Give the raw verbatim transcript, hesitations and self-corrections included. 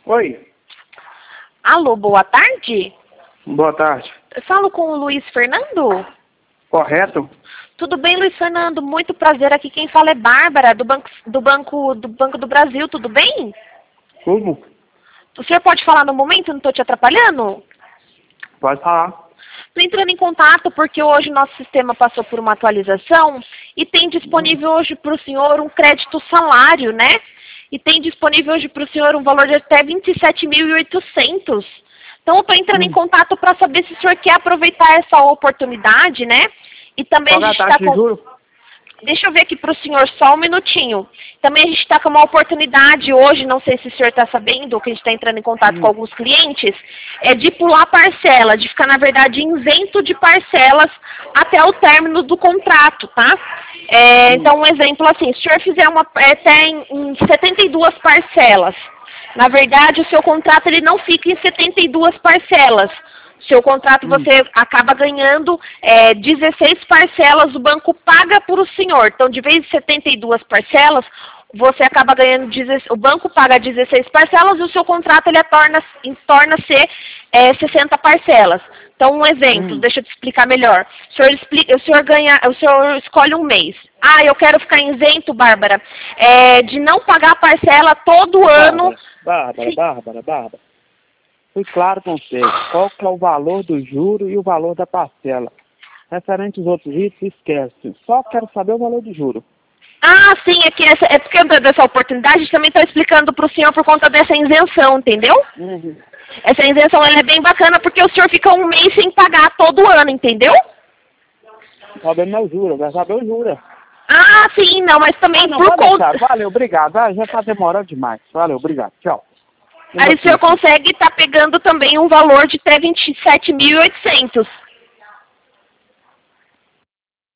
Oi. Alô, boa tarde. Boa tarde. Eu falo com o Luiz Fernando? Correto? Tudo bem, Luiz Fernando? Muito prazer. Aqui quem fala é Bárbara, do Banco do, Banco, do, Banco do Brasil. Tudo bem? Tudo? O senhor pode falar no momento? Não estou te atrapalhando? Pode falar. Estou entrando em contato porque hoje nosso sistema passou por uma atualização e tem disponível hoje para o senhor um crédito salário, né? E tem disponível hoje para o senhor um valor de até vinte e sete mil e oitocentos. Então eu estou entrando hum. em contato para saber se o senhor quer aproveitar essa oportunidade, né? E também Qual a é a gente taxa está de com... juros? Deixa eu ver aqui para o senhor só um minutinho. Também a gente está com uma oportunidade hoje, não sei se o senhor está sabendo, que a gente está entrando em contato Hum. com alguns clientes, é de pular parcela, de ficar, na verdade, isento de parcelas até o término do contrato, tá? É, Hum. então, um exemplo assim, se o senhor fizer uma, até em, em setenta e duas parcelas, na verdade, o seu contrato ele não fica em setenta e duas parcelas. Seu contrato, você acaba ganhando é, dezesseis parcelas, o banco paga por o senhor. Então, de vez em setenta e duas parcelas, você acaba ganhando, o banco paga dezesseis parcelas e o seu contrato ele torna, torna ser é, sessenta parcelas. Então, um exemplo, Hum. deixa eu te explicar melhor. O senhor, explica, o senhor, ganha, o senhor escolhe um mês. Ah, eu quero ficar isento, Bárbara, é, de não pagar a parcela todo Bárbara, ano. Bárbara, Sim. Bárbara, Bárbara. Fui claro com você. Qual que é o valor do juro e o valor da parcela? Referente aos outros itens, esquece. Só quero saber o valor do juro. Ah, sim, é, que essa, é porque dessa oportunidade a gente também está explicando para o senhor por conta dessa isenção, entendeu? Uhum. Essa isenção ela é bem bacana porque o senhor fica um mês sem pagar todo ano, entendeu? Saber meu juro, vai saber o juro. Ah, sim, não, mas também Ah, não, por pode conta... deixar. Valeu, obrigado. Ah, já está demorando demais. Valeu, obrigado. Tchau. Aí o senhor consegue estar tá pegando também um valor de até vinte e sete mil e oitocentos.